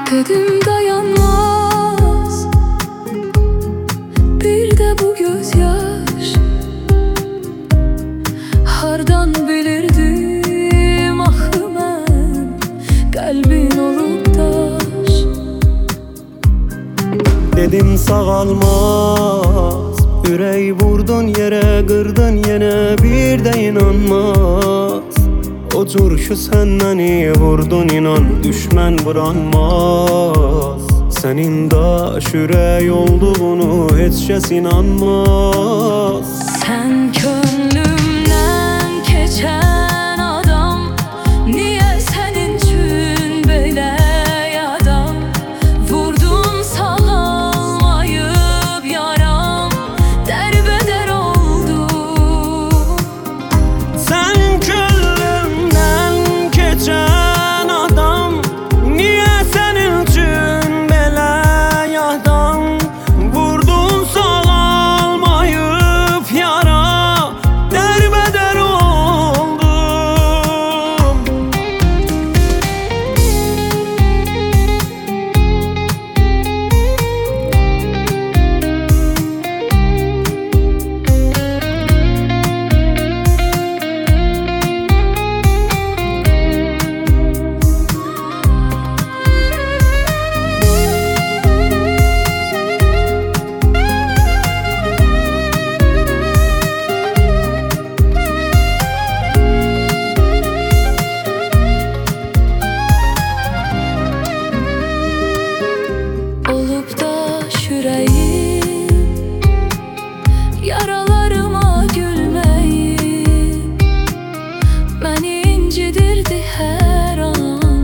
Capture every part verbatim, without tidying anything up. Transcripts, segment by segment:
Dedim dayanmaz bir de bu gözyaş. Hardan bilirdim axı mən qəlbin olub daş. Dedim sağalmaz, ürək vurdun yere, qırdın yine bir de inanmaz. O curşu sen məni vurdun, inan düşmən buranmaz. Senin daş ürək olduğunu heç kəs inanmaz. Sen könlümden keçen adam, niye senin üçün belə yadam? Vurdun sağalmayıp yaram, derbeder oldu. Sen könlümden keçen adam, niye senin üçün belə yadam? Vurdun sağalmayıp yara, derbeder oldum. Olup da şürəyim, yaralarıma gülməyim məni incidirdi hər an,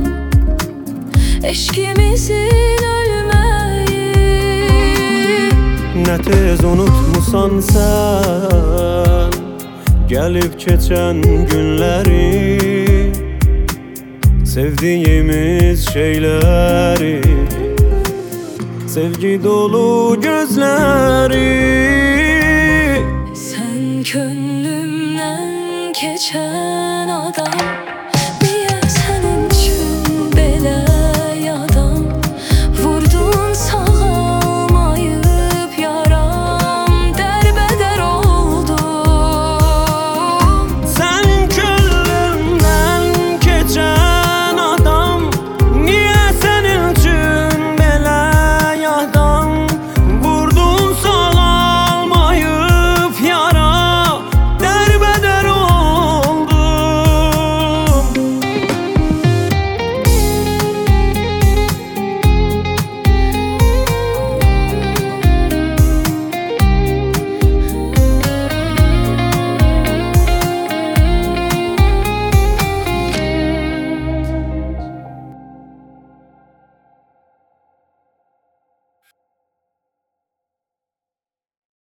eşkimizin ölməyi. Ne tez unutmusan sen gelip geçen günleri, sevdiğimiz şeyleri, sevgi dolu gözleri. Sen könlümden keçen adam,